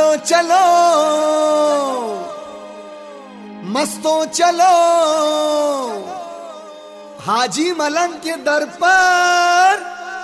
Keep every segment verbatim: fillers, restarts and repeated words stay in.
चलो मस्तों चलो हाजी मलंग के दर पर।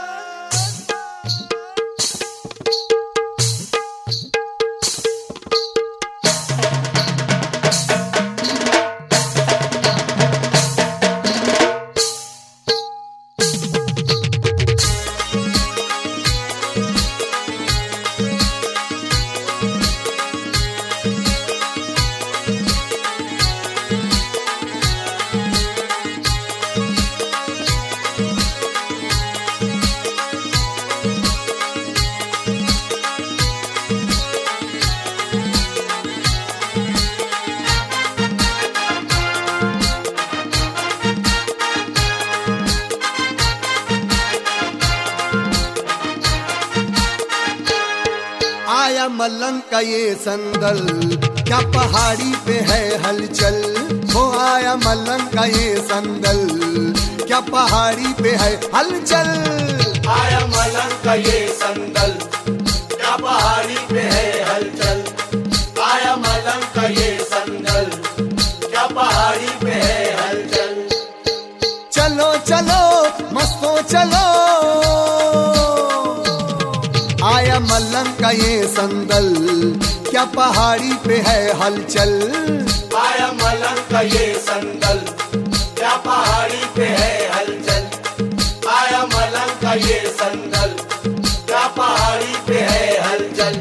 आया मलंग का ये संदल, क्या पहाड़ी पे है हलचल। हो आया मलंग का ये संदल, क्या पहाड़ी पे है हलचल। आया मलंग का ये संदल, क्या पहाड़ी पे है हलचल। आया मलंग का ये संदल, क्या पहाड़ी पे है हलचल। चलो चलो मस्तों चलो, आया मलंग का ये संदल, क्या पहाड़ी पे है हलचल। आया मलंग का ये संदल, क्या पहाड़ी पे है हलचल। आया मलंग का ये संदल, क्या पहाड़ी पे है हलचल।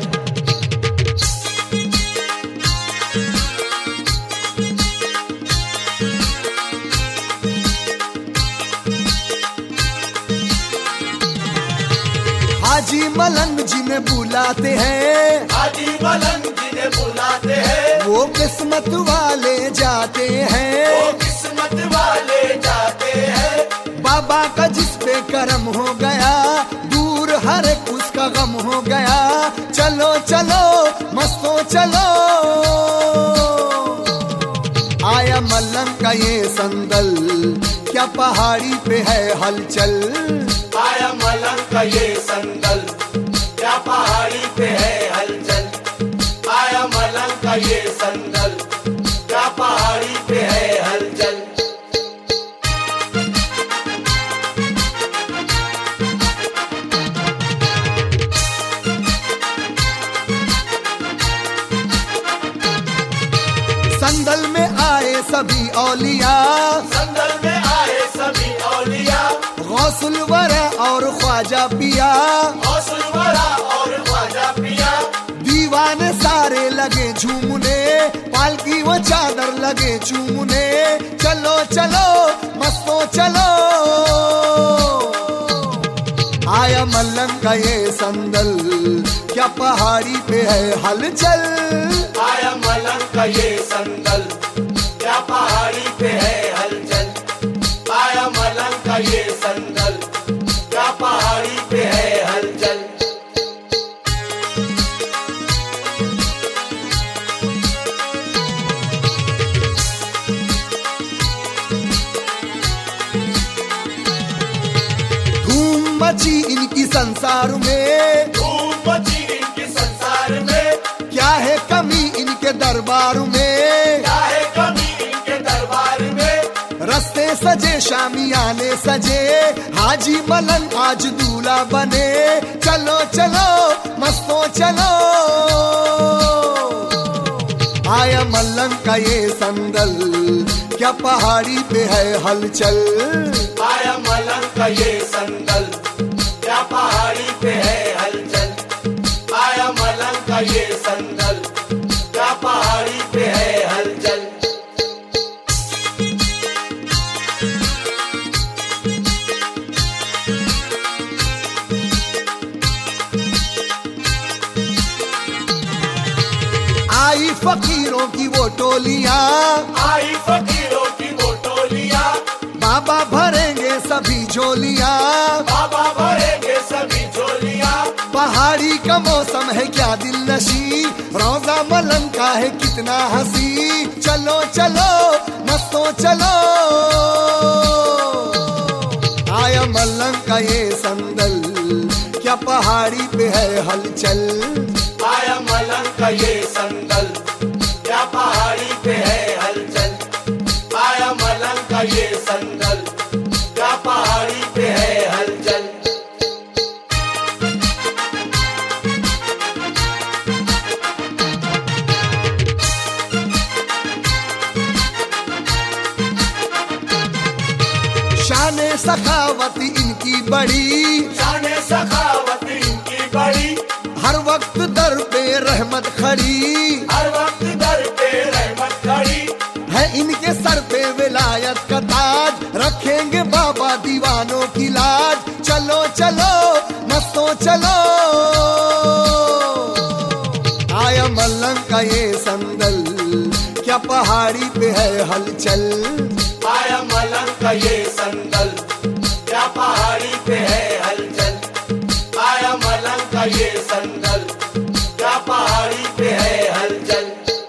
हाजी मलंग जिन्हें बुलाते हैं, हाजी मलंग जिन्हें बुलाते हैं, वो किस्मत वाले जाते हैं। वो किस्मत वाले जाते हैं। बाबा का जिस पे करम हो गया, दूर हर एक उसका गम हो गया। चलो चलो मस्तों चलो, आया मलंग का ये संदल, क्या पहाड़ी पे है हलचल। आया मलंग का ये संदल, क्या पहाड़ी पे है हलचल। आया मलंग का ये संदल, क्या पहाड़ी पे है हलचल। संदल में आए सभी औलिया, संदल में आए सभी औलिया, गौसुल वरा और ख्वाजा पिया। गौसुल वरा और ख्वाजा पिया। दीवाने सारे लगे झूमने, पालकी वो चादर लगे चूमने। चलो चलो मस्तों चलो, आया मलंग का ये संदल, क्या पहाड़ी पे है हलचल। आया मलंग का ये संदल, क्या पहाड़ी पे है हलचल। आया मलंग का ये संदल, क्या पहाड़ी पे है हलचल। धूम मची इनकी संसार में, धूम मची इनके संसार में, क्या है कमी इनके दरबार में। क्या है कमी इनके दरबार में। रस्ते सजे शामियाने सजे, हाजी मलंग आज दूल्हा बने। चलो चलो मस्तों चलो, आया मलंग का ये संदल, क्या पहाड़ी पे है हलचल। आया मलंग का ये संदल, क्या पहाड़ी पे है हलचल। आया मलंग का ये संदल, क्या पहाड़ी पे है हलचल। आई फकीरों की वो टोलियां, आई फकीरों की वो टोलियां, बाबा भरेंगे सभी झोलियां। बाबा भरेंगे सभी झोलियां। पहाड़ी का मौसम है क्या दिल नशी, रोजा मलंग का है कितना हंसी। चलो चलो मस्तों चलो, आया मलंग का ये संदल, क्या पहाड़ी पे है हलचल। आया मलंग का का ये संदल, क्या पहाड़ी पे है हलचल। आया मलंग का ये संदल, क्या पहाड़ी पे है हलचल। शाने सखावती इनकी बड़ी, शाने सखावती इनकी बड़ी, हर वक्त दर पे रहमत खड़ी, हर वक्त दर पे रहमत खड़ी। है इनके सर पे विलायत का ताज, रखेंगे बाबा दीवानों की लाज। चलो चलो मस्तों चलो, आया मलंग का ये संदल, क्या पहाड़ी पे है हलचल। आया मलंग का ये संदल, क्या पहाड़ी पे है हलचल। आया मलंग का ये संदल, क्या पहाड़ी पे है हलचल।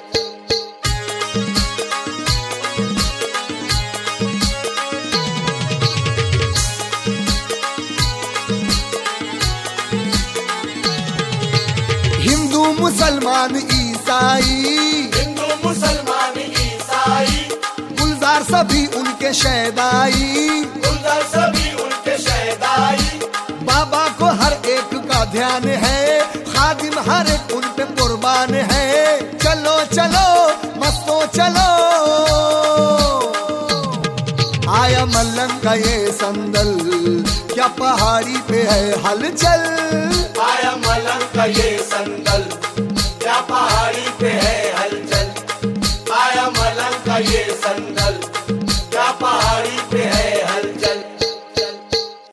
हिंदू मुसलमान ईसाई, हिंदू मुसलमान ईसाई, गुलजार सभी उनके शहदाई, गुलजार सभी उनके शहदाई। बाबा को हर एक का ध्यान है, खादिम हर एक उन पे कुर्बान है। चलो चलो मस्तों चलो, आया मलंग का ये संदल, क्या पहाड़ी पे है हलचल। आया मलंग का ये संदल,